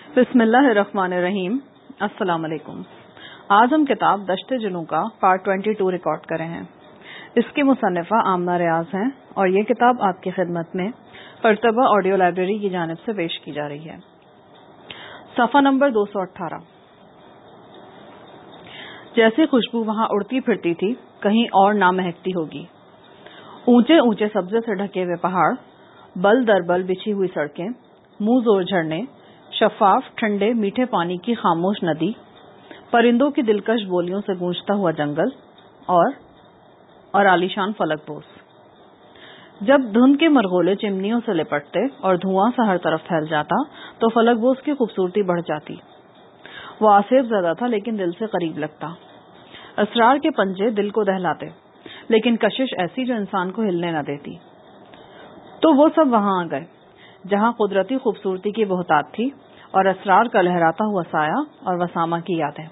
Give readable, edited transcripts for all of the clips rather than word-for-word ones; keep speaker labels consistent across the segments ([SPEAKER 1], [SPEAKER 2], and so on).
[SPEAKER 1] بسم اللہ الرحمن الرحیم۔ السلام علیکم۔ آج ہم کتاب دشت جنوں کا پارٹ 22 ریکارڈ کرے ہیں۔ اس کی مصنفہ آمنہ ریاض ہیں اور یہ کتاب آپ کی خدمت میں پرتبہ آڈیو لائبریری کی جانب سے پیش کی جا رہی ہے۔ صفحہ نمبر 218۔ جیسی خوشبو وہاں اڑتی پھرتی تھی کہیں اور نہ مہکتی ہوگی۔ اونچے اونچے سبزے سے ڈھکے ہوئے پہاڑ، بل در بل بچھی ہوئی سڑکیں، منہ زور جھرنے، شفاف ٹھنڈے میٹھے پانی کی خاموش ندی، پرندوں کی دلکش بولیوں سے گونجتا ہوا جنگل اور عالیشان فلک بوس۔ جب دھند کے مرغولے چمنیوں سے لپٹتے اور دھواں سا ہر طرف پھیل جاتا تو فلک بوس کی خوبصورتی بڑھ جاتی۔ وہ آصف زدہ تھا لیکن دل سے قریب لگتا۔ اسرار کے پنجے دل کو دہلاتے لیکن کشش ایسی جو انسان کو ہلنے نہ دیتی۔ تو وہ سب وہاں آ گئے جہاں قدرتی خوبصورتی کی بہتات تھی اور اسرار کا لہراتا ہوا سایہ اور وسامہ کی یادیں۔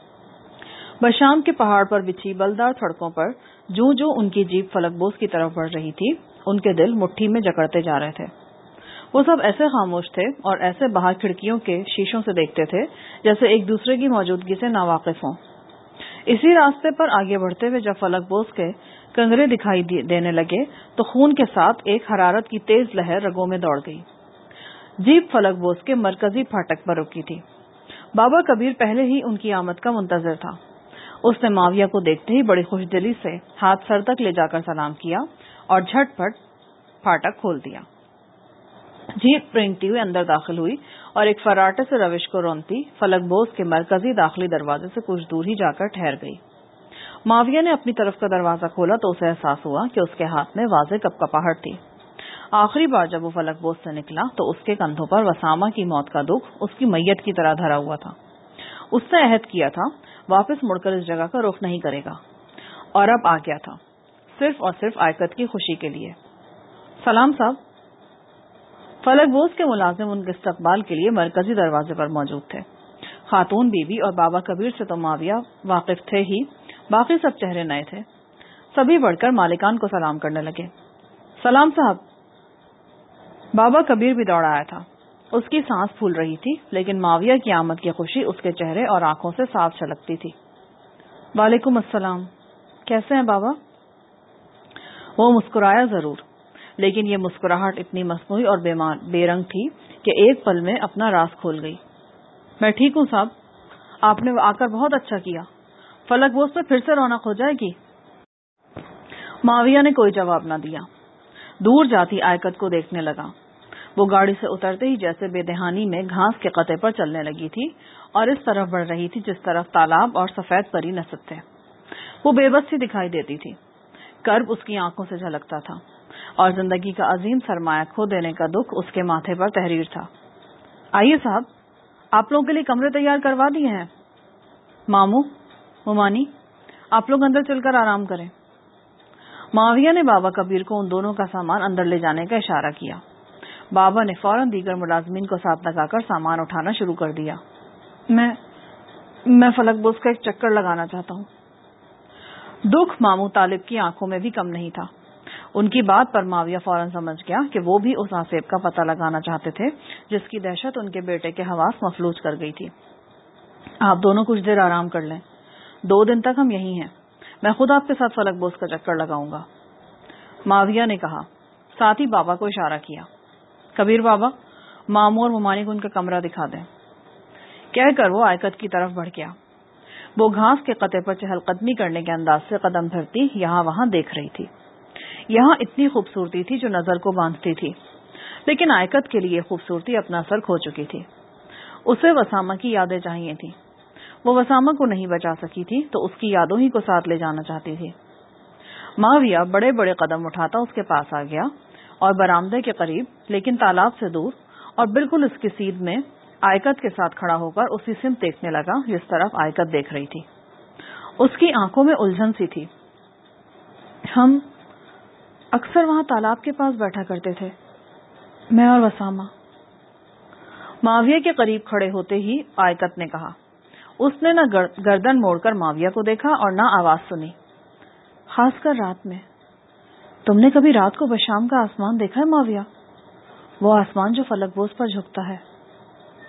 [SPEAKER 1] بشام کے پہاڑ پر بچھی بلدار سڑکوں پر جو ان کی جیپ فلک بوس کی طرف بڑھ رہی تھی، ان کے دل مٹھی میں جکڑتے جا رہے تھے۔ وہ سب ایسے خاموش تھے اور ایسے باہر کھڑکیوں کے شیشوں سے دیکھتے تھے جیسے ایک دوسرے کی موجودگی سے ناواقف ہوں۔ اسی راستے پر آگے بڑھتے ہوئے جب فلک بوس کے کنگرے دکھائی دینے لگے تو خون کے ساتھ ایک حرارت کی تیز لہر رگوں میں دوڑ گئی۔ جیپ فلک بوس کے مرکزی پھاٹک پر رکی تھی۔ بابا کبیر پہلے ہی ان کی آمد کا منتظر تھا۔ اس نے معاویہ کو دیکھتے ہی بڑی خوش دلی سے ہاتھ سر تک لے جا کر سلام کیا اور جھٹ پٹ پھاٹک کھول دیا۔ جیپ رینگتی ہوئی اندر داخل ہوئی اور ایک فراٹے سے روش کو رونتی فلک بوس کے مرکزی داخلی دروازے سے کچھ دور ہی جا کر ٹھہر گئی۔ معاویہ نے اپنی طرف کا دروازہ کھولا تو اسے احساس ہوا کہ اس کے ہاتھ میں واضح کپکپاہٹ تھی۔ آخری بار جب وہ فلک بوس سے نکلا تو اس کے کندھوں پر وسامہ کی موت کا دکھ اس کی میت کی طرح دھرا ہوا تھا۔ اس نے عہد کیا تھا واپس مڑ کر اس جگہ کا رخ نہیں کرے گا، اور اب آ گیا تھا صرف اور صرف آئکت کی خوشی کے لیے۔ سلام صاحب۔ فلک بوس کے ملازم ان کے استقبال کے لیے مرکزی دروازے پر موجود تھے۔ خاتون بی بی اور بابا کبیر سے تو معاویہ واقف تھے ہی، باقی سب چہرے نئے تھے۔ سبھی بڑھ کر مالکان کو سلام کرنے لگے۔ سلام صاحب۔ بابا کبیر بھی دوڑ آیا تھا۔ اس کی سانس پھول رہی تھی لیکن معاویہ کی آمد کی خوشی اس کے چہرے اور آنکھوں سے صاف چھلکتی تھی۔ وعلیکم السلام۔ کیسے ہیں بابا؟ وہ مسکرایا ضرور لیکن یہ مسکراہٹ اتنی مصنوعی اور بے رنگ تھی کہ ایک پل میں اپنا راز کھول گئی۔ میں ٹھیک ہوں صاحب، آپ نے آ کر بہت اچھا کیا۔ فلک بوس میں پھر سے رونق ہو جائے گی۔ معاویہ نے کوئی جواب نہ دیا، دور جاتی آئکت کو دیکھنے لگا۔ وہ گاڑی سے اترتے ہی جیسے بے دہانی میں گھاس کے قطعے پر چلنے لگی تھی اور اس طرف بڑھ رہی تھی جس طرف تالاب اور سفید پری نصب تھے۔ وہ بے بس سی دکھائی دیتی تھی، کرب اس کی آنکھوں سے جھلکتا تھا اور زندگی کا عظیم سرمایہ کھو دینے کا دکھ اس کے ماتھے پر تحریر تھا۔ آئیے صاحب، آپ لوگوں کے لیے کمرے تیار کروا دیے ہیں۔ ماموں، ممانی، آپ لوگ اندر چل کر آرام کریں۔ معاویہ نے بابا کبیر کو ان دونوں کا سامان اندر لے جانے کا اشارہ کیا۔ بابا نے فوراً دیگر ملازمین کو ساتھ لگا کر سامان اٹھانا شروع کر دیا۔ میں فلک بوس کا ایک چکر لگانا چاہتا ہوں۔ دکھ ماموں طالب کی آنکھوں میں بھی کم نہیں تھا۔ ان کی بات پر معاویہ فوراً سمجھ گیا کہ وہ بھی اس آصف کا پتہ لگانا چاہتے تھے جس کی دہشت ان کے بیٹے کے حواس مفلوج کر گئی تھی۔ آپ دونوں کچھ دیر آرام کر لیں، 2 دن تک ہم یہیں ہیں، میں خود آپ کے ساتھ فلک بوس کا چکر لگاؤں گا، معاویہ نے کہا، ساتھ ہی بابا کو اشارہ کیا۔ کبیر بابا، ماموں اور ممانی کو ان کا کمرہ دکھا دیں، کہہ کر وہ آئکت کی طرف بڑھ گیا۔ وہ گھاس کے قطعے پر چہل قدمی کرنے کے انداز سے قدم دھرتی یہاں وہاں دیکھ رہی تھی۔ یہاں اتنی خوبصورتی تھی جو نظر کو باندھتی تھی، لیکن آئکت کے لیے خوبصورتی اپنا اثر کھو چکی تھی۔ اسے وسامہ کی یادیں چاہیے تھیں۔ وہ وسامہ کو نہیں بچا سکی تھی تو اس کی یادوں ہی کو ساتھ لے جانا چاہتی تھی۔ معاویہ بڑے بڑے قدم اٹھاتا اس کے پاس آ گیا اور برآمدے کے قریب لیکن تالاب سے دور اور بالکل اس کی سیدھ میں آئکت کے ساتھ کھڑا ہو کر اسی سمت دیکھنے لگا جس طرف آئکت دیکھ رہی تھی۔ اس کی آنکھوں میں الجھن سی تھی۔ ہم اکثر وہاں تالاب کے پاس بیٹھا کرتے تھے، میں اور وسامہ۔ معاویہ کے قریب کھڑے ہوتے ہی آئکت نے کہا۔ اس نے نہ گردن موڑ کر معاویہ کو دیکھا اور نہ آواز سنی۔ خاص کر رات میں۔ تم نے کبھی رات کو بشام کا آسمان دیکھا ہے معاویہ؟ وہ آسمان جو فلک بوس پر جھکتا ہے۔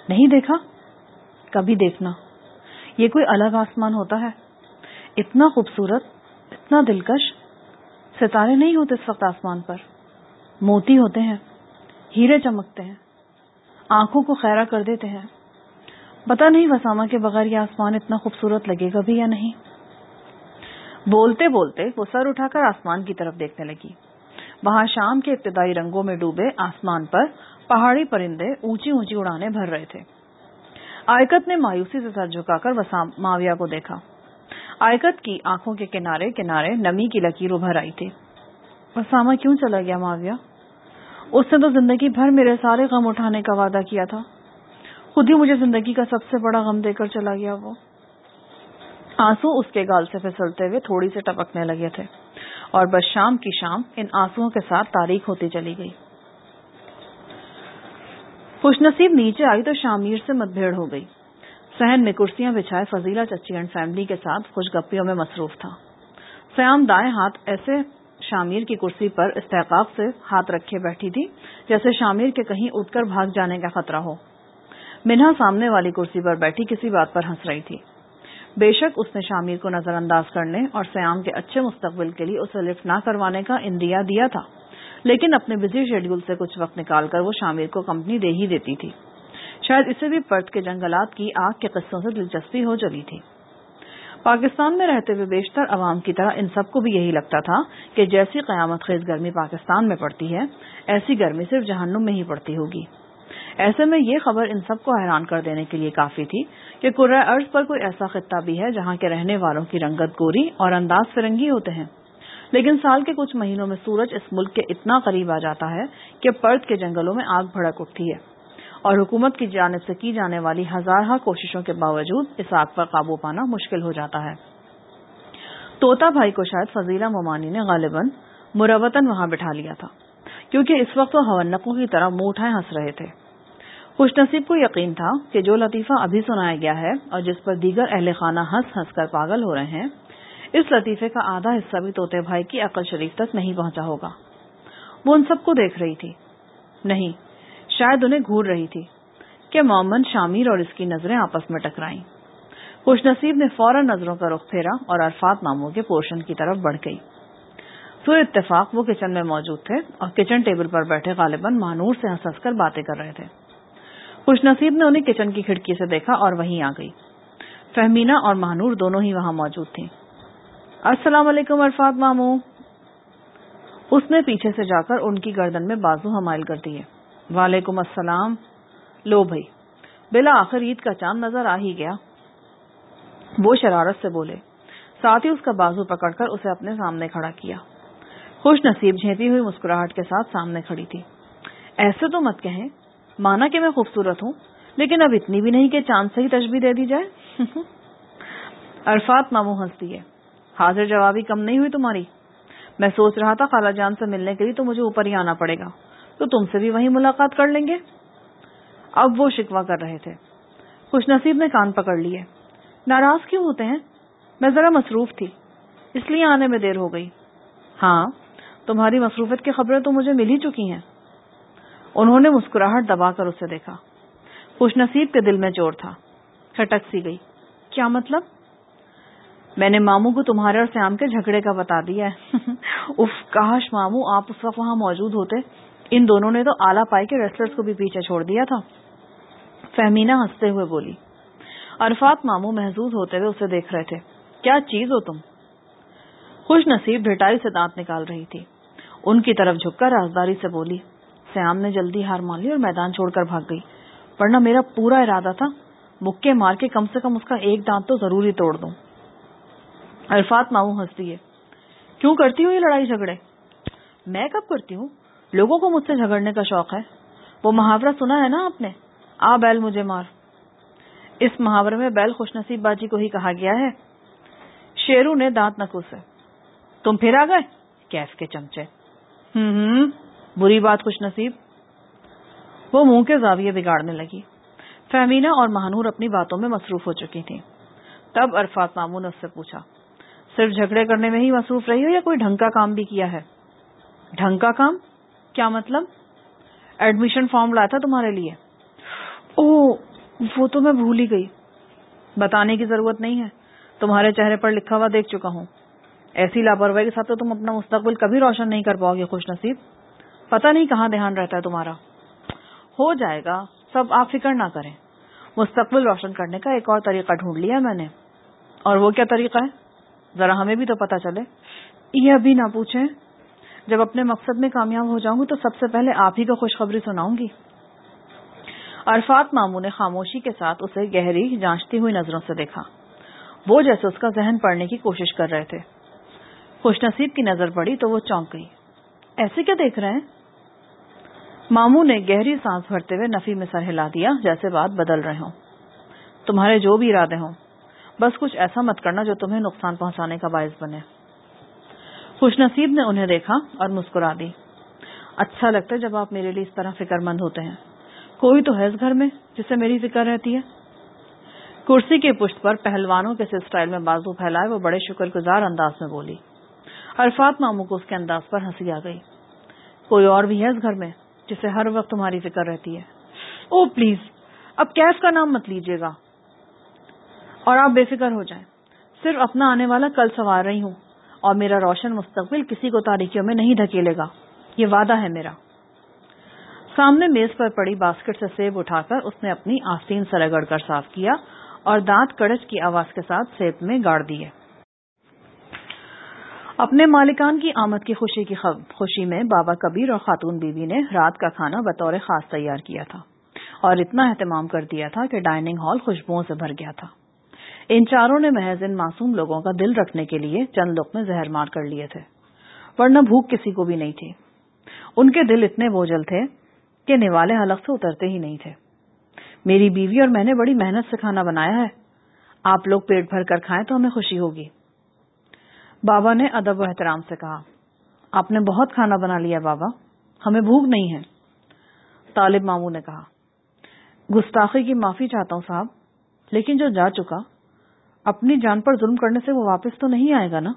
[SPEAKER 1] نہیں دیکھا؟ کبھی دیکھنا. یہ کوئی الگ آسمان ہوتا ہے، اتنا خوبصورت، اتنا دلکش. ستارے نہیں ہوتے اس وقت آسمان پر، موتی ہوتے ہیں، ہیرے چمکتے ہیں، آنکھوں کو خیرہ کر دیتے ہیں. پتہ نہیں وسامہ کے بغیر یہ آسمان اتنا خوبصورت لگے گا بھی یا نہیں. بولتے بولتے وہ سر اٹھا کر آسمان کی طرف دیکھنے لگی. وہاں شام کے ابتدائی رنگوں میں ڈوبے آسمان پر پہاڑی پرندے اونچی اونچی اڑانے بھر رہے تھے. آئکت نے مایوسی سے سر جھکا کر ماویہ کو دیکھا. آئکت کی آنکھوں کے کنارے کنارے نمی کی لکیر ابھر آئی تھی. وسامہ کیوں چلا گیا ماویہ؟ اس نے تو زندگی بھر میرے سارے غم اٹھانے کا وعدہ کیا تھا، خود ہی مجھے زندگی کا سب سے بڑا غم دے کر چلا گیا. وہ آنسو اس کے گال سے پھسلتے ہوئے تھوڑی سے ٹپکنے لگے تھے اور بس شام کی شام ان آنسوؤں کے ساتھ تاریک ہوتی چلی گئی. خوش نصیب نیچے آئی تو شامیر سے مت بھیڑ ہو گئی. صحن میں کرسیاں بچھائے فضیلہ چچی اینڈ فیملی کے ساتھ خوش گپیوں میں مصروف تھا. سیام دائیں ہاتھ ایسے شامیر کی کرسی پر استحقاق سے ہاتھ رکھے بیٹھی تھی جیسے شامیر کے کہیں اٹھ کر بھاگ جانے کا خطرہ ہو. منہا سامنے والی کرسی پر بیٹھی کسی بات پر ہنس رہی تھی. بے شک اس نے شامیر کو نظر انداز کرنے اور سیام کے اچھے مستقبل کے لیے اسے لفٹ نہ کروانے کا اندیا دیا تھا، لیکن اپنے بزی شیڈیول سے کچھ وقت نکال کر وہ شامیر کو کمپنی دے ہی دیتی تھی. شاید اسے بھی پرت کے جنگلات کی آگ کے قصوں سے دلچسپی ہو چلی تھی. پاکستان میں رہتے ہوئے بیشتر عوام کی طرح ان سب کو بھی یہی لگتا تھا کہ جیسی قیامت خیز گرمی پاکستان میں پڑتی ہے ایسی گرمی صرف جہنم میں ہی پڑتی ہوگی. ایسے میں یہ خبر ان سب کو حیران کر دینے کے لیے کافی تھی کہ کرۂ ارض پر کوئی ایسا خطہ بھی ہے جہاں کے رہنے والوں کی رنگت گوری اور انداز فرنگی ہوتے ہیں، لیکن سال کے کچھ مہینوں میں سورج اس ملک کے اتنا قریب آ جاتا ہے کہ پرت کے جنگلوں میں آگ بھڑک اٹھتی ہے اور حکومت کی جانب سے کی جانے والی ہزارہ کوششوں کے باوجود اس آگ پر قابو پانا مشکل ہو جاتا ہے. طوطا بھائی کو شاید فضیلہ مومانی نے غالباً مروتاً وہاں بٹھا لیا تھا کیونکہ اس وقت وہ ہونقوں کی طرح منہ اٹھائے ہنس رہے تھے. خوش نصیب کو یقین تھا کہ جو لطیفہ ابھی سنایا گیا ہے اور جس پر دیگر اہل خانہ ہنس ہنس کر پاگل ہو رہے ہیں، اس لطیفے کا آدھا حصہ بھی طوطے بھائی کی عقل شریف تک نہیں پہنچا ہوگا. وہ ان سب کو دیکھ رہی تھی، نہیں شاید انہیں گھور رہی تھی کہ مومن شامیر اور اس کی نظریں آپس میں ٹکرائیں. خوش نصیب نے فوراً نظروں کا رخ پھیرا اور عرفات ماموں کے پورشن کی طرف بڑھ گئی. سو اتفاق وہ کچن میں موجود تھے اور کچن ٹیبل پر بیٹھے غالباً مانور سے ہنس ہنس کر باتیں کر رہے تھے. خوش نصیب نے انہیں کچن کی کھڑکی سے دیکھا اور وہیں آ گئی. فہمینہ اور مہنور دونوں ہی وہاں موجود تھیں. السلام علیکم عرفات ماموں. اس نے پیچھے سے جا کر ان کی گردن میں بازو حمائل کر دیے. وعلیکم السلام. لو بھائی، بلا آخر عید کا چاند نظر آ ہی گیا، وہ شرارت سے بولے. ساتھ ہی اس کا بازو پکڑ کر اسے اپنے سامنے کھڑا کیا. خوش نصیب جھیپی ہوئی مسکراہٹ کے ساتھ سامنے کھڑی تھی. ایسے تو مت کہیں، مانا کہ میں خوبصورت ہوں لیکن اب اتنی بھی نہیں کہ چاند سے ہی تشبیہ دے دی جائے. عرفات ماموں ہنس دیے. حاضر جوابی کم نہیں ہوئی تمہاری. میں سوچ رہا تھا خالہ جان سے ملنے کے لیے تو مجھے اوپر ہی آنا پڑے گا، تو تم سے بھی وہیں ملاقات کر لیں گے. اب وہ شکوہ کر رہے تھے. خوش نصیب نے کان پکڑ لیے. ناراض کیوں ہوتے ہیں؟ میں ذرا مصروف تھی اس لیے آنے میں دیر ہو گئی. ہاں، تمہاری مصروفیت کی خبریں تو مجھے مل ہی چکی ہیں. انہوں نے مسکراہٹ دبا کر اسے دیکھا. خوش نصیب کے دل میں چور تھا. کھٹک سی گئی. کیا مطلب؟ میں نے ماموں کو تمہارے اور سیام کے جھگڑے کا بتا دیا ہے. اف، کاش ماموں آپ اس وقت وہاں موجود ہوتے. ان دونوں نے تو آلہ پائی کے ریسلرز کو بھی پیچھے چھوڑ دیا تھا. فہمینہ ہنستے ہوئے بولی. عرفات ماموں محظوظ ہوتے ہوئے اسے دیکھ رہے تھے. کیا چیز ہو تم؟ خوش نصیب بھٹائی سے دانت نکال رہی تھی. ان کی طرف جھک کر رازداری سے بولی. سیام نے جلدی ہار مان لی اور میدان چھوڑ کر بھاگ گئی، ورنہ میرا پورا ارادہ تھا مکے مار کے کم سے کم اس کا ایک دانت تو ضروری توڑ دوں. عرفات ماموں ہنس دیے. کیوں کرتی ہوں یہ لڑائی جھگڑے؟ میں کب کرتی ہوں؟ لوگوں کو مجھ سے جھگڑنے کا شوق ہے. وہ محاورہ سنا ہے نا آپ نے، آ بیل مجھے مار. اس محاورے میں بیل خوش نصیب باجی کو ہی کہا گیا ہے. شیرو نے دانت نکوسے. تم پھر آ گئے کیف کے چمچے. بری بات خوش نصیب. وہ منہ کے زاویے بگاڑنے لگی. فہمینہ اور مہنور اپنی باتوں میں مصروف ہو چکی تھیں. تب عرفات ماموں نے اس سے پوچھا. صرف جھگڑے کرنے میں ہی مصروف رہی ہو یا کوئی ڈھنگ کا کام بھی کیا ہے؟ ڈھنگ کا کام؟ کیا مطلب؟ ایڈمیشن فارم لایا تھا تمہارے لیے. اوہ، وہ تو میں بھول ہی گئی. بتانے کی ضرورت نہیں ہے, تمہارے چہرے پر لکھا ہوا دیکھ چکا ہوں. ایسی لاپرواہی کے ساتھ تو تم اپنا مستقبل کبھی روشن نہیں کر پاؤ گے خوش نصیب. پتہ نہیں کہاں دھیان رہتا ہے تمہارا. ہو جائے گا سب, آپ فکر نہ کریں. مستقبل روشن کرنے کا ایک اور طریقہ ڈھونڈ لیا میں نے. اور وہ کیا طریقہ ہے؟ ذرا ہمیں بھی تو پتہ چلے. یہ ابھی نہ پوچھیں, جب اپنے مقصد میں کامیاب ہو جاؤں گی تو سب سے پہلے آپ ہی کو خوشخبری سناؤں گی. عرفات ماموں نے خاموشی کے ساتھ اسے گہری جانچتی ہوئی نظروں سے دیکھا. وہ جیسے اس کا ذہن پڑھنے کی کوشش کر رہے تھے. خوش نصیب کی نظر پڑی تو وہ چونک گئی. ایسے کیا دیکھ رہے ہیں؟ ماموں نے گہری سانس بھرتے ہوئے نفی میں سر ہلا دیا جیسے بات بدل رہے ہوں. تمہارے جو بھی ارادے ہوں, بس کچھ ایسا مت کرنا جو تمہیں نقصان پہنچانے کا باعث بنے. خوش نصیب نے انہیں دیکھا اور مسکرا دی. اچھا لگتا ہے جب آپ میرے لیے اس طرح فکر مند ہوتے ہیں. کوئی تو ہے اس گھر میں جسے میری فکر رہتی ہے. کرسی کے پشت پر پہلوانوں کے سٹائل میں بازو پھیلائے وہ بڑے شکر گزار انداز میں بولی. عرفات ماموں کو اس کے انداز پر ہنسی آ گئی. کوئی اور بھی ہے اس گھر میں جسے ہر وقت تمہاری فکر رہتی ہے؟ او پلیز, اب کیف کا نام مت لیجیے گا. اور آپ بے فکر ہو جائیں, صرف اپنا آنے والا کل سنوار رہی ہوں, اور میرا روشن مستقبل کسی کو تاریکیوں میں نہیں دھکیلے گا, یہ وعدہ ہے میرا. سامنے میز پر پڑی باسکٹ سے سیب اٹھا کر اس نے اپنی آستین سے رگڑ کر صاف کیا اور دانت کڑچ کی آواز کے ساتھ سیب میں گاڑ دیے. اپنے مالکان کی آمد کی خوشی میں بابا کبیر اور خاتون بیوی نے رات کا کھانا بطور خاص تیار کیا تھا اور اتنا اہتمام کر دیا تھا کہ ڈائننگ ہال خوشبوؤں سے بھر گیا تھا. ان چاروں نے محض ان معصوم لوگوں کا دل رکھنے کے لیے چند لقمے زہر مار کر لیے تھے, ورنہ بھوک کسی کو بھی نہیں تھی. ان کے دل اتنے بوجھل تھے کہ نوالے حلق سے اترتے ہی نہیں تھے. میری بیوی اور میں نے بڑی محنت سے کھانا بنایا ہے, آپ لوگ پیٹ بھر کر کھائیں تو ہمیں خوشی ہوگی. بابا نے ادب و احترام سے کہا. آپ نے بہت کھانا بنا لیا بابا, ہمیں بھوک نہیں ہے. طالب ماموں نے کہا. گستاخی کی معافی چاہتا ہوں صاحب, لیکن جو جا چکا اپنی جان پر ظلم کرنے سے وہ واپس تو نہیں آئے گا نا؟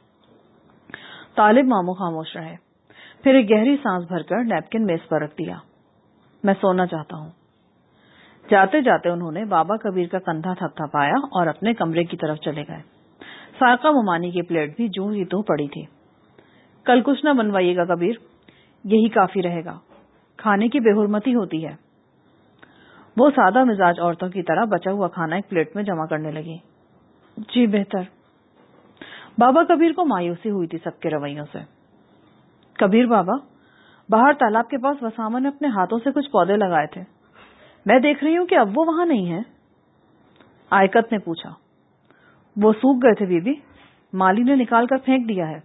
[SPEAKER 1] طالب ماموں خاموش رہے, پھر ایک گہری سانس بھر کر نیپکن میز پر رکھ دیا. میں سونا چاہتا ہوں. جاتے جاتے انہوں نے بابا کبیر کا کندھا تھپ تھپایا اور اپنے کمرے کی طرف چلے گئے. سائقہ ممانی کی پلیٹ بھی جوں ہی تو پڑی تھی. کل کچھ نہ بنوائیے گا کبیر, یہی کافی رہے گا, کھانے کی بے حرمتی ہوتی ہے. وہ سادہ مزاج عورتوں کی طرح بچا ہوا کھانا ایک پلیٹ میں جمع کرنے لگی. جی بہتر. بابا کبیر کو مایوسی ہوئی تھی سب کے رویوں سے. کبیر بابا, باہر تالاب کے پاس وسامہ نے اپنے ہاتھوں سے کچھ پودے لگائے تھے, میں دیکھ رہی ہوں کہ اب وہ وہاں نہیں ہے. آئکت نے پوچھا. وہ سوکھ گئے تھے بیوی, مالی نے نکال کر پھینک دیا ہے.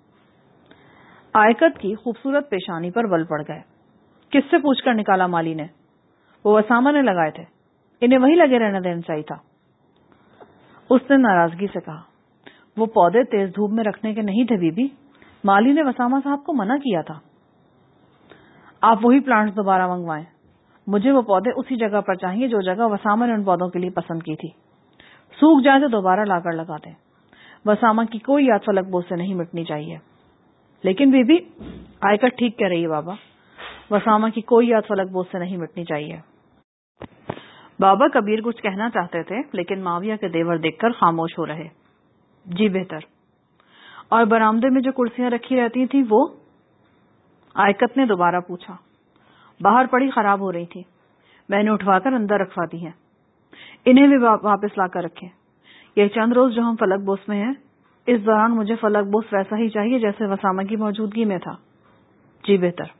[SPEAKER 1] آئکت کی خوبصورت پیشانی پر بل پڑ گئے. کس سے پوچھ کر نکالا مالی نے؟ وہ وسامہ نے لگائے تھے, انہیں وہی لگے رہنے دینا چاہیے تھا. اس نے ناراضگی سے کہا. وہ پودے تیز دھوپ میں رکھنے کے نہیں تھے بیوی, مالی نے وسامہ صاحب کو منع کیا تھا. آپ وہی پلانٹس دوبارہ منگوائیں, مجھے وہ پودے اسی جگہ پر چاہیے جو جگہ وسامہ نے ان پودوں کے لیے پسند کی تھی. سوکھ جائیں تو دوبارہ لا کر لگا دیں. وسامہ کی کوئی یاد فلک بوجھ سے نہیں مٹنی چاہیے. لیکن بیوی, آئکت ٹھیک کہہ رہی ہے بابا, وسامہ کی کوئی یاد فلک بوجھ سے نہیں مٹنی چاہیے. بابا کبیر کچھ کہنا چاہتے تھے لیکن معاویہ کے دیور دیکھ کر خاموش ہو رہے. جی بہتر. اور برآمدے میں جو کرسیاں رکھی رہتی تھیں وہ؟ آئکت نے دوبارہ پوچھا. باہر پڑی خراب ہو رہی تھی, میں نے اٹھوا کر اندر رکھوا دی ہیں. انہیں بھی واپس لا کر رکھیں. یہ چند روز جو ہم فلک بوس میں ہیں, اس دوران مجھے فلک بوس ویسا ہی چاہیے جیسے وسامہ کی موجودگی میں تھا. جی بہتر.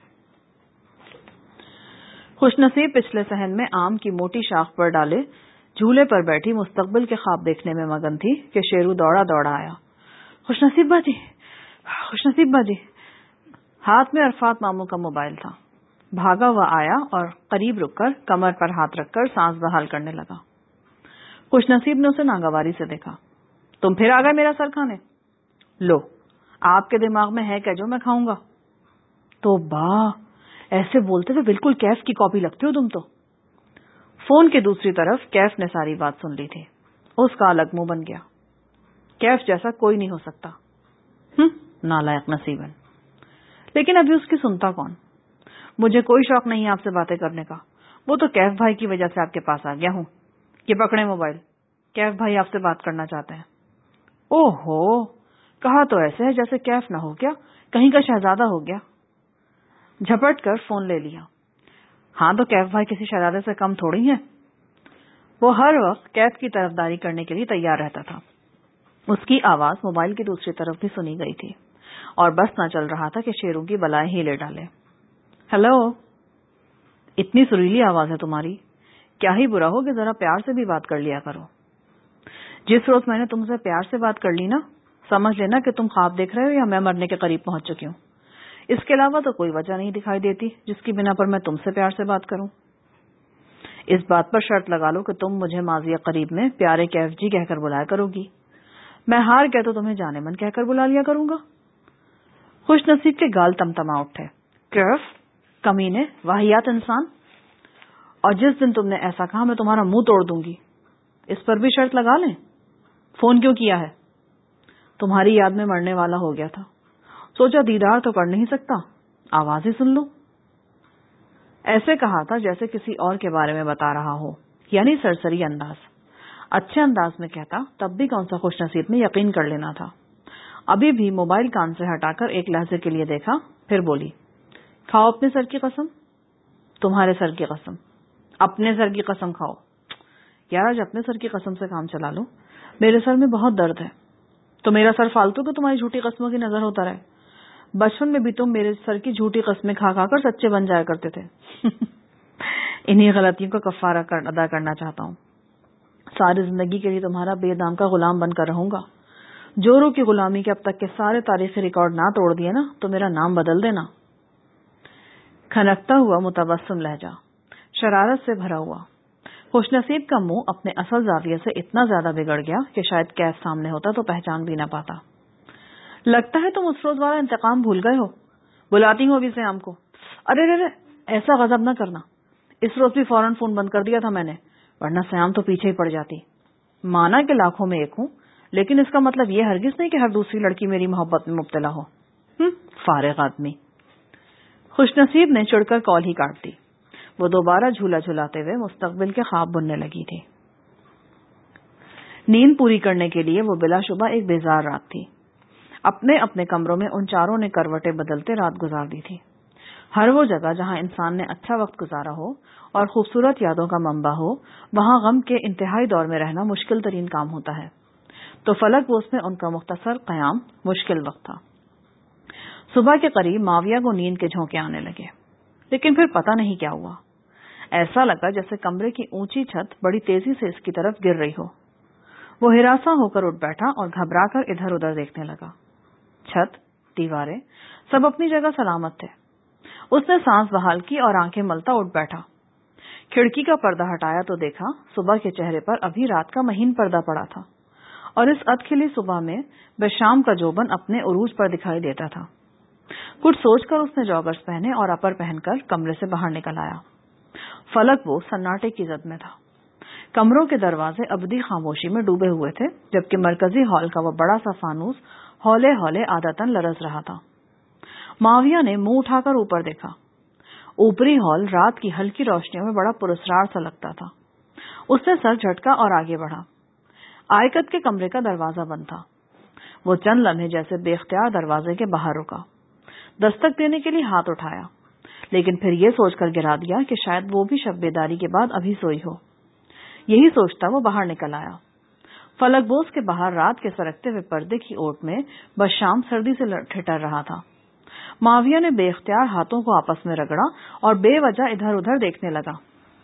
[SPEAKER 1] خوش نصیب پچھلے صحن میں آم کی موٹی شاخ پر ڈالے جھولے پر بیٹھی مستقبل کے خواب دیکھنے میں مگن تھی کہ شیرو دوڑا دوڑا آیا. خوش نصیب باجی, خوش نصیب باجی. ہاتھ میں عرفات ماموں کا موبائل تھا. بھاگا ہوا آیا اور قریب رک کر کمر پر ہاتھ رکھ کر سانس بحال کرنے لگا. خوش نصیب نے اسے ناگواری سے دیکھا. تم پھر آ گئے میرا سر کھانے؟ لو, آپ کے دماغ میں ہے کیا جو میں کھاؤں گا؟ تو ایسے بولتے ہوئے بالکل کیف کی کاپی لگتی ہو تم تو. فون کے دوسری طرف کیف نے ساری بات سن لی تھی. اس کا الگ منہ بن گیا. کیف جیسا کوئی نہیں ہو سکتا. نالائق نصیبن. لیکن ابھی اس کی سنتا کون؟ مجھے کوئی شوق نہیں ہے آپ سے باتیں کرنے کا. وہ تو کیف بھائی کی وجہ سے آپ کے پاس آ گیا ہوں. یہ پکڑے موبائل. کیف بھائی آپ سے بات کرنا چاہتے ہیں. او ہو, کہا تو ایسے ہے جیسے کیف نہ ہو کیا, کہیں کا شہزادہ ہو گیا. جھپٹ کر فون لے لیا. ہاں تو کیف بھائی کسی شہزادے سے کم تھوڑی ہیں. وہ ہر وقت کیف کی طرفداری کرنے کے لیے تیار رہتا تھا. اس کی آواز موبائل کی دوسری طرف بھی سنی گئی تھی اور بس نہ چل رہا تھا کہ شیروں کی بلائیں ہی لے ڈالے. ہیلو, اتنی سریلی آواز ہے تمہاری, کیا ہی برا ہو کہ ذرا پیار سے بھی بات کر لیا کرو. جس روز میں نے تم سے پیار سے بات کر لی نا, سمجھ لینا کہ تم خواب دیکھ رہے ہو یا میں مرنے کے قریب پہنچ چکی ہوں. اس کے علاوہ تو کوئی وجہ نہیں دکھائی دیتی جس کی بنا پر میں تم سے پیار سے بات کروں. اس بات پر شرط لگا لو کہ تم مجھے ماضی قریب میں پیارے کیف جی کہہ کر بلایا کرو گی. میں ہار گیا تو تمہیں جانے من کہہ کر بلا لیا کروں گا. خوش نصیب کے گال تمتما اٹھے. کیف, کمینے, واہیات انسان, اور جس دن تم نے ایسا کہا میں تمہارا منہ توڑ دوں گی. اس پر بھی شرط لگا لیں. فون کیوں کیا ہے؟ تمہاری یاد میں مرنے والا ہو گیا تھا, سوچا دیدار تو کر نہیں سکتا, آواز ہی سن لو. ایسے کہا تھا جیسے کسی اور کے بارے میں بتا رہا ہو, یعنی سرسری انداز. اچھے انداز میں کہتا تب بھی کون سا خوش نصیب میں یقین کر لینا تھا. ابھی بھی موبائل کان سے ہٹا کر ایک لحظے کے لیے دیکھا, پھر بولی, کھاؤ اپنے سر کی قسم. تمہارے سر کی قسم؟ اپنے سر کی قسم کھاؤ. یار آج اپنے سر کی قسم سے کام چلا لو, میرے سر میں بہت درد ہے. تو میرا سر فالتو کہ تمہاری جھوٹی قسموں کی نظر ہوتا رہے. بچپن میں بھی تم میرے سر کی جھوٹی قسمیں کھا کھا کر سچے بن جایا کرتے تھے. انہی غلطیوں کا کفارہ ادا کرنا چاہتا ہوں. ساری زندگی کے لیے تمہارا بے دام کا غلام بن کر رہوں گا. جوروں کی غلامی کے اب تک کے سارے تاریخی ریکارڈ نہ توڑ دیے نا تو میرا نام بدل دینا. کھنکتا ہوا متبسم لہجہ, شرارت سے بھرا ہوا. خوش نصیب کا منہ اپنے اصل زاویے سے اتنا زیادہ بگڑ گیا کہ شاید کیف سامنے ہوتا تو پہچان بھی نہ پاتا. لگتا ہے تم اس روز والا انتقام بھول گئے ہو. بلاتی ہوں ابھی سیام کو. ارے رے, ایسا غضب نہ کرنا. اس روز بھی فوراً فون بند کر دیا تھا میں نے, ورنہ سیام تو پیچھے ہی پڑ جاتی. مانا کہ لاکھوں میں ایک ہوں, لیکن اس کا مطلب یہ ہرگز نہیں کہ ہر دوسری لڑکی میری محبت میں مبتلا ہو. فارغ آدمی. خوش نصیب نے چڑھ کر کال ہی کاٹ دی. وہ دوبارہ جھولا جھلاتے ہوئے مستقبل کے خواب بننے لگی تھی. نیند پوری کرنے کے لیے وہ بلا شبہ ایک بیزار رات تھی. اپنے اپنے کمروں میں ان چاروں نے کروٹیں بدلتے رات گزار دی تھی. ہر وہ جگہ جہاں انسان نے اچھا وقت گزارا ہو اور خوبصورت یادوں کا منبع ہو, وہاں غم کے انتہائی دور میں رہنا مشکل ترین کام ہوتا ہے. تو فلک بوس میں ان کا مختصر قیام مشکل وقت تھا. صبح کے قریب معاویہ کو نیند کے جھونکے آنے لگے, لیکن پھر پتہ نہیں کیا ہوا. ایسا لگا جیسے کمرے کی اونچی چھت بڑی تیزی سے اس کی طرف گر رہی ہو. وہ ہراساں ہو کر اٹھ بیٹھا اور گھبرا کر ادھر ادھر دیکھنے لگا. چھت, دیواریں, سب اپنی جگہ سلامت تھے. اس نے سانس بحال کی اور آنکھیں ملتا اٹھ بیٹھا. کھڑکی کا پردہ ہٹایا تو دیکھا صبح کے چہرے پر ابھی رات کا مہین پردہ پڑا تھا, اور اس ادکھلی صبح میں بشام کا جوبن اپنے عروج پر دکھائی دیتا تھا. کچھ سوچ کر اس نے جاگرز پہنے اور اپر پہن کر کمرے سے باہر نکل آیا. فلک وہ سناٹے کی زد میں تھا. کمروں کے دروازے ابدی خاموشی میں ڈوبے ہوئے تھے, جبکہ مرکزی ہال کا وہ بڑا سا فانوس ہولے ہولے عادتاً لرز رہا تھا. معاویہ نے منہ اٹھا کر اوپر دیکھا. اوپری ہال رات کی ہلکی روشنیوں میں بڑا پراسرار سا لگتا تھا. اس نے سر جھٹکا اور آگے بڑھا. آئکت کے کمرے کا دروازہ بند تھا. وہ چند لمحے جیسے بے اختیار دروازے کے باہر رکا. دستک دینے کے لیے ہاتھ اٹھایا, لیکن پھر یہ سوچ کر گرا دیا کہ شاید وہ بھی شب بیداری کے بعد ابھی سوئی ہو. یہی سوچتا وہ باہر نکل آیا. فلک بوس کے باہر رات کے سرکتے ہوئے پردے کی اوٹ میں بشام سردی سے ٹھٹر رہا تھا. معاویہ نے بے اختیار ہاتھوں کو آپس میں رگڑا اور بے وجہ ادھر ادھر دیکھنے لگا.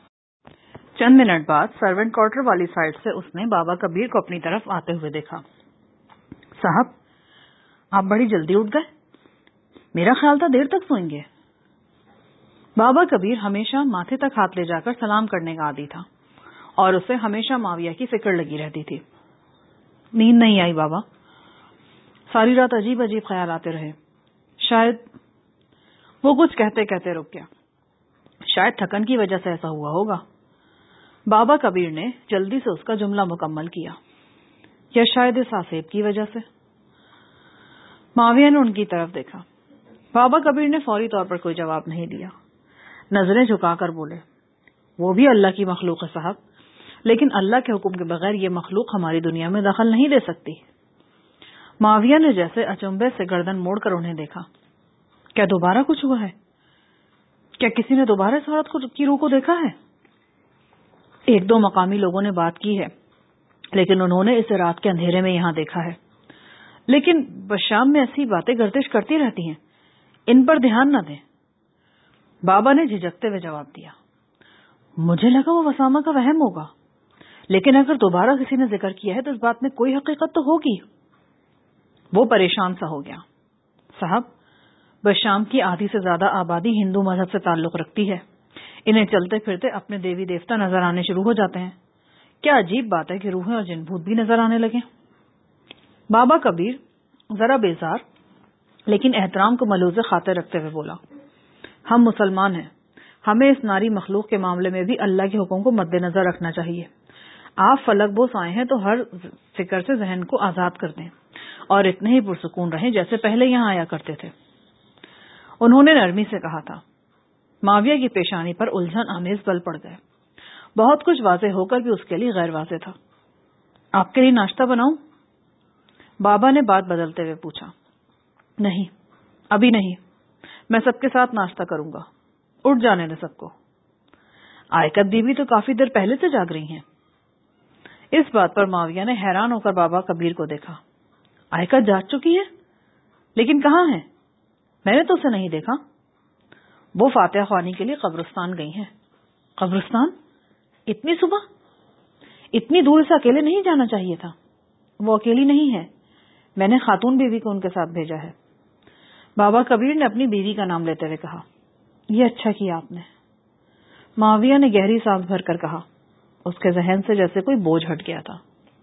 [SPEAKER 1] چند منٹ بعد سرونٹ کوارٹر والی سائڈ سے اس نے بابا کبیر کو اپنی طرف آتے ہوئے دیکھا. صاحب, آپ بڑی جلدی اٹھ گئے. میرا خیال تھا دیر تک سوئیں گے. بابا کبیر ہمیشہ ماتھے تک ہاتھ لے جا کر سلام کرنے کا عادی تھا, اور اسے ہمیشہ معاویہ کی فکر لگی رہتی تھی. نیند نہیں آئی بابا. ساری رات عجیب عجیب خیال آتے رہے. شاید وہ کچھ کہتے کہتے رک گیا. شاید تھکن کی وجہ سے ایسا ہوا ہوگا. بابا کبیر نے جلدی سے اس کا جملہ مکمل کیا. یا شاید اس آسیب کی وجہ سے. معاویہ نے ان کی طرف دیکھا. بابا کبیر نے فوری طور پر کوئی جواب نہیں دیا. نظریں جھکا کر بولے, وہ بھی اللہ کی مخلوق ہے صاحب، لیکن اللہ کے حکم کے بغیر یہ مخلوق ہماری دنیا میں دخل نہیں دے سکتی۔ معاویہ نے جیسے اچنبے سے گردن موڑ کر انہیں دیکھا۔ کیا دوبارہ کچھ ہوا ہے؟ کیا کسی نے دوبارہ اس عورت کی روح کو دیکھا ہے؟ ایک دو مقامی لوگوں نے بات کی ہے، لیکن انہوں نے اسے رات کے اندھیرے میں یہاں دیکھا ہے۔ لیکن بشام میں ایسی باتیں گردش کرتی رہتی ہیں، ان پر دھیان نہ دیں۔ بابا نے جھجکتے ہوئے جواب دیا۔ مجھے لگا وہ وسامہ کا وہم ہوگا، لیکن اگر دوبارہ کسی نے ذکر کیا ہے تو اس بات میں کوئی حقیقت تو ہوگی۔ وہ پریشان سا ہو گیا۔ صاحب، بشام کی آدھی سے زیادہ آبادی ہندو مذہب سے تعلق رکھتی ہے، انہیں چلتے پھرتے اپنے دیوی دیوتا نظر آنے شروع ہو جاتے ہیں۔ کیا عجیب بات ہے کہ روحیں اور جن بھوت بھی نظر آنے لگے۔ بابا کبیر ذرا بیزار لیکن احترام کو ملوث خاطر رکھتے ہوئے بولا، ہم مسلمان ہیں، ہمیں اس ناری مخلوق کے معاملے میں بھی اللہ کے حکم کو مد نظر رکھنا چاہیے۔ آپ فلک بوس آئے ہیں تو ہر فکر سے ذہن کو آزاد کر دیں اور اتنے ہی پرسکون رہیں جیسے پہلے یہاں آیا کرتے تھے۔ انہوں نے نرمی سے کہا تھا۔ معاویہ کی پیشانی پر الجھن آمیز بل پڑ گئے۔ بہت کچھ واضح ہو کر بھی اس کے لیے غیر واضح تھا۔ آپ کے لیے ناشتہ بناؤں؟ بابا نے بات بدلتے ہوئے پوچھا۔ نہیں، ابھی نہیں، میں سب کے ساتھ ناشتہ کروں گا، اٹھ جانے دیں سب کو۔ آئکت بیوی تو کافی دیر پہلے سے جاگ رہی ہیں۔ اس بات پر معاویہ نے حیران ہو کر بابا کبیر کو دیکھا۔ آئکت جاگ چکی ہے؟ لیکن کہاں ہے؟ میں نے تو اسے نہیں دیکھا۔ وہ فاتحہ خوانی کے لیے قبرستان گئی ہیں۔ قبرستان؟ اتنی صبح؟ اتنی دور سے اکیلے نہیں جانا چاہیے تھا۔ وہ اکیلی نہیں ہے، میں نے خاتون بیوی کو ان کے ساتھ بھیجا ہے۔ بابا کبیر نے اپنی بیوی کا نام لیتے ہوئے کہا۔ یہ اچھا کیا آپ نے۔ معاویہ نے گہری سانس بھر کر کہا۔ اس کے ذہن سے جیسے کوئی بوجھ ہٹ گیا تھا۔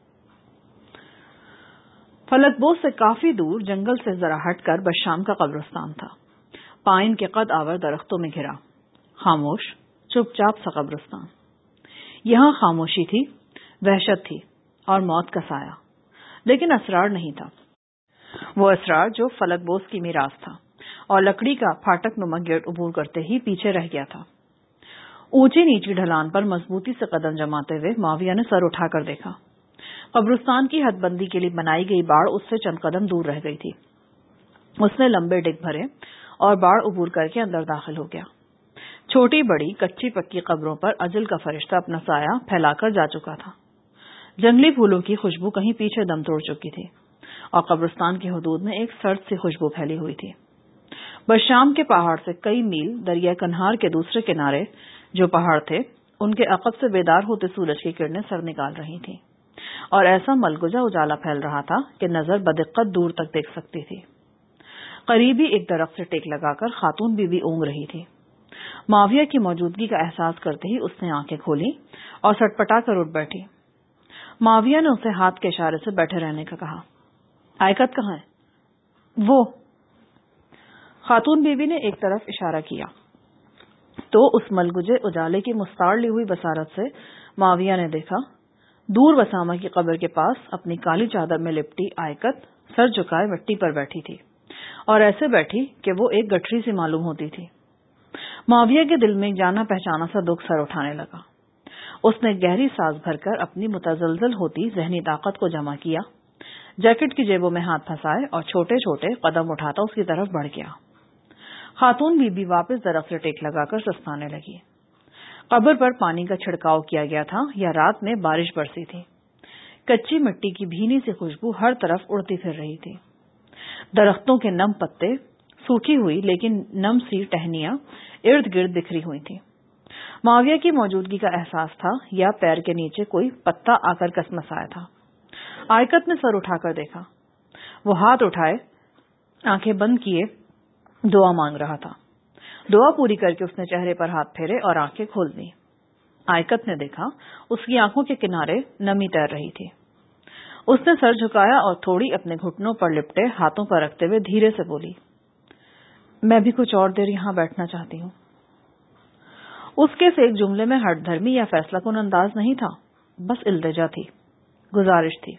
[SPEAKER 1] فلک بوس سے کافی دور جنگل سے ذرا ہٹ کر بشام کا قبرستان تھا۔ پائن کے قد آور درختوں میں گھرا، خاموش چپ چاپ سا قبرستان۔ یہاں خاموشی تھی، وحشت تھی اور موت کا سایہ، لیکن اسرار نہیں تھا۔ وہ اسرار جو فلک بوس کی میراث تھا اور لکڑی کا پھاٹک نما گیٹ عبور کرتے ہی پیچھے رہ گیا تھا۔ اونچی نیچی ڈھلان پر مضبوطی سے قدم جماتے ہوئے معاویہ نے سر اٹھا کر دیکھا۔ قبرستان کی حد بندی کے لیے بنائی گئی باڑ اس سے چند قدم دور رہ گئی تھی۔ اس نے لمبے ڈگ بھرے اور باڑ عبور کر کے اندر داخل ہو گیا۔ چھوٹی بڑی کچی پکی قبروں پر اجل کا فرشتہ اپنا سایہ پھیلا کر جا چکا تھا۔ جنگلی پھولوں کی خوشبو کہیں پیچھے دم توڑ چکی تھی اور قبرستان کی حدود میں ایک سرد سی خوشبو پھیلی ہوئی تھی۔ بشام کے پہاڑ سے کئی میل دریا کنہار کے دوسرے کنارے جو پہاڑ تھے، ان کے عقب سے بیدار ہوتے سورج کی کرنیں سر نکال رہی تھیں اور ایسا ملگوجا اجالا پھیل رہا تھا کہ نظر بدقت دور تک دیکھ سکتی تھی۔ قریبی ایک درخت سے ٹیک لگا کر خاتون بیوی اونگ رہی تھی۔ معاویہ کی موجودگی کا احساس کرتے ہی اس نے آنکھیں کھولی اور سٹپٹا کر اٹھ بیٹھی۔ معاویہ نے اسے ہاتھ کے اشارے سے بیٹھے رہنے کا کہا۔ آئکت کہاں ہے؟ وہ خاتون بیوی نے ایک طرف اشارہ کیا تو اس ملگوجے اجالے کی مستار لی ہوئی بصارت سے معاویہ نے دیکھا دور وسامہ کی قبر کے پاس اپنی کالی چادر میں لپٹی آئکت سر جھکائے مٹی پر بیٹھی تھی، اور ایسے بیٹھی کہ وہ ایک گٹھری سی معلوم ہوتی تھی۔ معاویہ کے دل میں ایک جانا پہچانا سا دکھ سر اٹھانے لگا۔ اس نے گہری سانس بھر کر اپنی متزلزل ہوتی ذہنی طاقت کو جمع کیا، جیکٹ کی جیبوں میں ہاتھ پھنسائے اور چھوٹے چھوٹے قدم اٹھاتا اس کی طرف بڑھ گیا۔ خاتون بی واپس درخت سے ٹیک لگا کر سستانے لگی۔ قبر پر پانی کا چھڑکاؤ کیا گیا تھا یا رات میں بارش برسی تھی۔ کچی مٹی کی بھینی سی خوشبو ہر طرف اڑتی پھر رہی تھی۔ درختوں کے نم پتے، سوکھی ہوئی لیکن نم سی ٹہنیاں ارد گرد بکھری ہوئی تھیں۔ معاویہ کی موجودگی کا احساس تھا یا پیر کے نیچے کوئی پتا آ کر کسمسایا تھا۔ آئکت نے سر اٹھا کر دیکھا۔ وہ ہاتھ اٹھائے آنکھیں بند کیے دعا مانگ رہا تھا۔ دعا پوری کر کے اس نے چہرے پر ہاتھ پھیرے اور آنکھیں کھول دی۔ آئکت نے دیکھا اس کی آنکھوں کے کنارے نمی تیر رہی تھی۔ اس نے سر جھکایا اور تھوڑی اپنے گھٹنوں پر لپٹے ہاتھوں پر رکھتے ہوئے دھیرے سے بولی، میں بھی کچھ اور دیر یہاں بیٹھنا چاہتی ہوں۔ اس کے سے ایک جملے میں ہٹ دھرمی یا فیصلہ کن انداز نہیں تھا، بس التجا تھی، گزارش تھی۔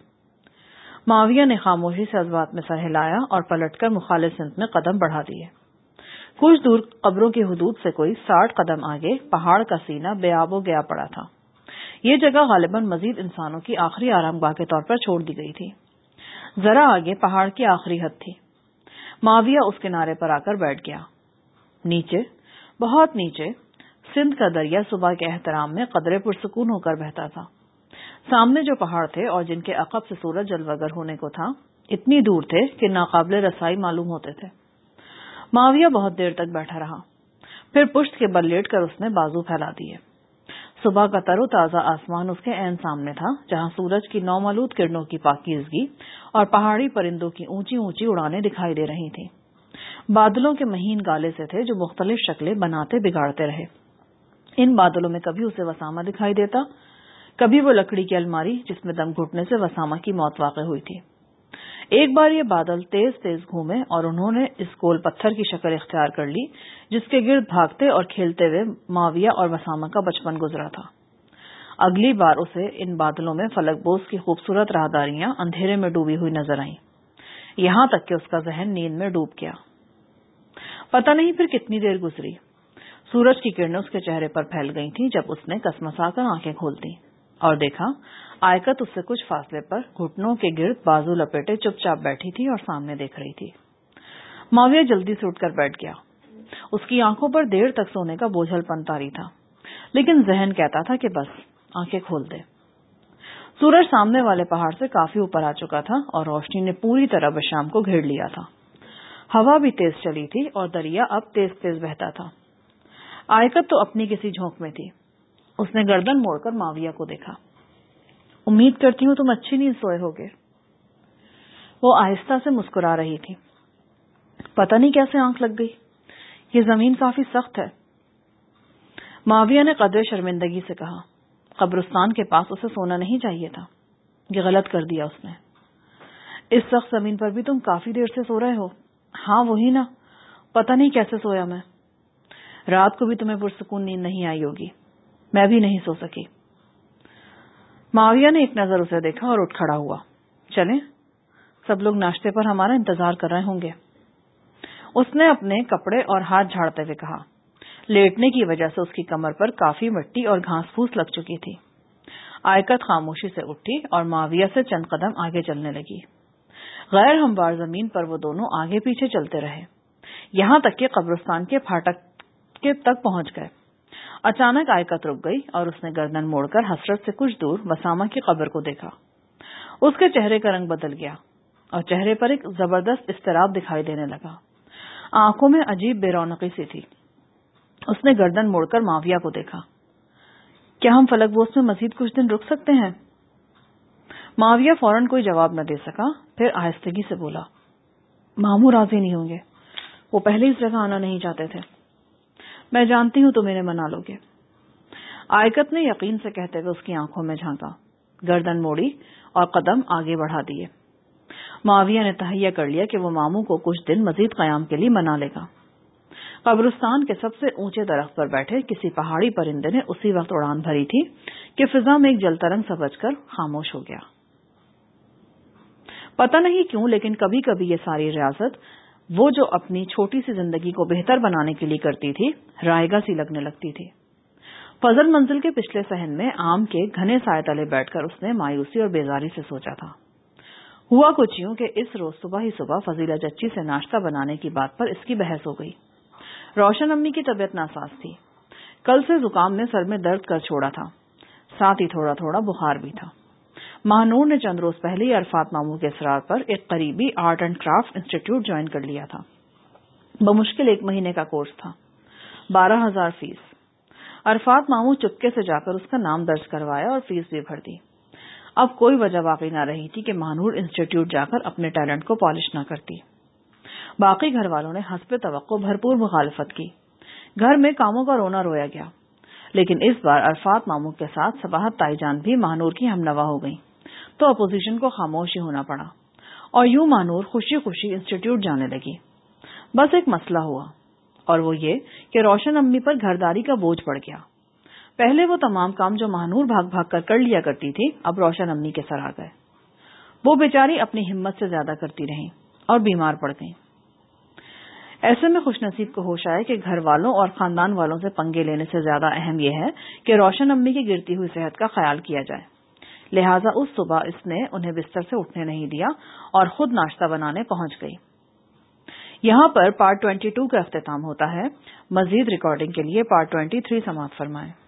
[SPEAKER 1] معاویہ نے خاموشی سے اس بات میں سر ہلایا اور پلٹ کر مخالف سمت میں قدم بڑھا دیے۔ کچھ دور قبروں کی حدود سے کوئی 60 قدم آگے پہاڑ کا سینہ بے آب و گیا پڑا تھا۔ یہ جگہ غالباً مزید انسانوں کی آخری آرام گاہ کے طور پر چھوڑ دی گئی تھی۔ ذرا آگے پہاڑ کی آخری حد تھی۔ معاویہ اس کنارے پر آ کر بیٹھ گیا۔ نیچے، بہت نیچے، سندھ کا دریا صبح کے احترام میں قدرے پرسکون ہو کر بہتا تھا۔ سامنے جو پہاڑ تھے اور جن کے عقب سے سورج جلوگر ہونے کو تھا، اتنی دور تھے کہ ناقابل رسائی معلوم ہوتے تھے۔ معاویہ بہت دیر تک بیٹھا رہا، پھر پشت کے بل لیٹ کر اس نے بازو پھیلا دیے۔ صبح کا تر و تازہ آسمان اس کے عین سامنے تھا، جہاں سورج کی نومولود کرنوں کی پاکیزگی اور پہاڑی پرندوں کی اونچی اونچی اڑانیں دکھائی دے رہی تھیں۔ بادلوں کے مہین گالے سے تھے جو مختلف شکلیں بناتے بگاڑتے رہے۔ ان بادلوں میں کبھی اسے وسامہ دکھائی دیتا، کبھی وہ لکڑی کی الماری جس میں دم گھٹنے سے وسامہ کی موت واقع ہوئی تھی۔ ایک بار یہ بادل تیز تیز گھومے اور انہوں نے اس گول پتھر کی شکل اختیار کر لی جس کے گرد بھاگتے اور کھیلتے ہوئے معاویہ اور وسامہ کا بچپن گزرا تھا۔ اگلی بار اسے ان بادلوں میں فلک بوز کی خوبصورت راہداریاں اندھیرے میں ڈوبی ہوئی نظر آئیں، یہاں تک کہ اس کا ذہن نیند میں ڈوب گیا۔ پتہ نہیں پھر کتنی دیر گزری، سورج کی کرنیں اس کے چہرے پر پھیل گئی تھیں جب اس نے کسمسا کر آنکھیں کھول دیں اور دیکھا آئکت اس سے کچھ فاصلے پر گھٹنوں کے گرد بازو لپیٹے چپ چاپ بیٹھی تھی اور سامنے دیکھ رہی تھی۔ معاویہ جلدی سے اٹھ کر بیٹھ گیا۔ اس کی آنکھوں پر دیر تک سونے کا بوجھل پن طاری تھا، لیکن ذہن کہتا تھا کہ بس آنکھیں کھول دے۔ سورج سامنے والے پہاڑ سے کافی اوپر آ چکا تھا اور روشنی نے پوری طرح بشام کو گھیر لیا تھا۔ ہوا بھی تیز چلی تھی اور دریا اب تیز تیز بہتا تھا۔ آئکت تو اپنی کسی جھونک میں تھی۔ اس نے گردن موڑ کر معاویہ کو دیکھا۔ امید کرتی ہوں تم اچھی نیند سوئے ہوگے۔ وہ آہستہ سے مسکرا رہی تھی۔ پتہ نہیں کیسے آنکھ لگ گئی، یہ زمین کافی سخت ہے۔ معاویہ نے قدرے شرمندگی سے کہا، قبرستان کے پاس اسے سونا نہیں چاہیے تھا، یہ غلط کر دیا اس نے۔ اس سخت زمین پر بھی تم کافی دیر سے سو رہے ہو۔ ہاں وہی نا، پتہ نہیں کیسے سویا میں۔ رات کو بھی تمہیں پرسکون نیند نہیں آئی ہوگی، میں بھی نہیں سو سکی۔ معاویہ نے ایک نظر اسے دیکھا اور اٹھ کھڑا ہوا۔ چلیں، سب لوگ ناشتے پر ہمارا انتظار کر رہے ہوں گے۔ اس نے اپنے کپڑے اور ہاتھ جھاڑتے ہوئے کہا۔ لیٹنے کی وجہ سے اس کی کمر پر کافی مٹی اور گھاس پھوس لگ چکی تھی۔ آئکت خاموشی سے اٹھی اور معاویہ سے چند قدم آگے چلنے لگی۔ غیر ہموار زمین پر وہ دونوں آگے پیچھے چلتے رہے، یہاں تک کہ قبرستان کے پھاٹک تک پہنچ گئے۔ اچانک آئکت رک گئی اور اس نے گردن موڑ کر حسرت سے کچھ دور وسامہ کی قبر کو دیکھا۔ اس کے چہرے کا رنگ بدل گیا اور چہرے پر ایک زبردست اضطراب دکھائی دینے لگا۔ آنکھوں میں عجیب بے رونقی سی تھی۔ اس نے گردن موڑ کر معاویہ کو دیکھا۔ کیا ہم فلک بوس میں مزید کچھ دن رک سکتے ہیں؟ معاویہ فوراً کوئی جواب نہ دے سکا، پھر آہستگی سے بولا، ماموں راضی نہیں ہوں گے، وہ پہلے اس جگہ آنا نہیں چاہتے تھے۔ میں جانتی ہوں تم انہیں منا لو گے۔ آئکت نے یقین سے کہتے ہوئے اس کی آنکھوں میں جھانکا، گردن موڑی اور قدم آگے بڑھا دیے۔ معاویہ نے تہیہ کر لیا کہ وہ ماموں کو کچھ دن مزید قیام کے لیے منا لے گا۔ قبرستان کے سب سے اونچے درخت پر بیٹھے کسی پہاڑی پرندے نے اسی وقت اڑان بھری تھی کہ فضا میں ایک جلتا رنگ سبج کر خاموش ہو گیا۔ پتہ نہیں کیوں لیکن کبھی کبھی یہ ساری ریاضت وہ جو اپنی چھوٹی سی زندگی کو بہتر بنانے کے لیے کرتی تھی، رائے گاہ سی لگنے لگتی تھی۔ فضل منزل کے پچھلے صحن میں آم کے گھنے سائے تلے بیٹھ کر اس نے مایوسی اور بیزاری سے سوچا تھا۔ ہوا کچھ یوں کہ اس روز صبح ہی صبح فضیلہ چچی سے ناشتہ بنانے کی بات پر اس کی بحث ہو گئی۔ روشن امی کی طبیعت ناساز تھی، کل سے زکام نے سر میں درد کر چھوڑا تھا، ساتھ ہی تھوڑا تھوڑا بخار بھی تھا۔ ماہنور نے چند روز پہلے ہی عرفات ماموں کے اصرار پر ایک قریبی art and craft institute join کر لیا تھا۔ بمشکل 1 مہینے کا کورس تھا، 12,000 فیس۔ عرفات ماموں چپکے سے جا کر اس کا نام درج کروایا اور فیس بھی بھر دی۔ اب کوئی وجہ باقی نہ رہی تھی کہ ماہنور انسٹیٹیوٹ جا کر اپنے ٹیلنٹ کو پالش نہ کرتی۔ باقی گھر والوں نے حسب توقع بھرپور مخالفت کی۔ گھر میں کاموں کا رونا رویا گیا، لیکن اس بار عرفات ماموں کے ساتھ صباحت تائی جان بھی ماہنور کی ہمنوا ہو گئی، تو اپوزیشن کو خاموش ہی ہونا پڑا اور یوں ماہنور خوشی خوشی انسٹیٹیوٹ جانے لگی۔ بس ایک مسئلہ ہوا، اور وہ یہ کہ روشن امی پر گھرداری کا بوجھ پڑ گیا۔ پہلے وہ تمام کام جو ماہنور بھاگ بھاگ کر لیا کرتی تھی اب روشن امی کے سر آ گئے۔ وہ بیچاری اپنی ہمت سے زیادہ کرتی رہیں اور بیمار پڑ گئیں۔ ایسے میں خوش نصیب کو ہوش آئے کہ گھر والوں اور خاندان والوں سے پنگے لینے سے زیادہ اہم یہ ہے کہ روشن امی کی گرتی ہوئی صحت کا خیال کیا جائے۔ لہٰذا اس صبح اس نے انہیں بستر سے اٹھنے نہیں دیا اور خود ناشتہ بنانے پہنچ گئی۔ یہاں پر پارٹ 22 کا اختتام ہوتا ہے۔ مزید ریکارڈنگ کے لیے پارٹ 23 سماعت فرمائیں۔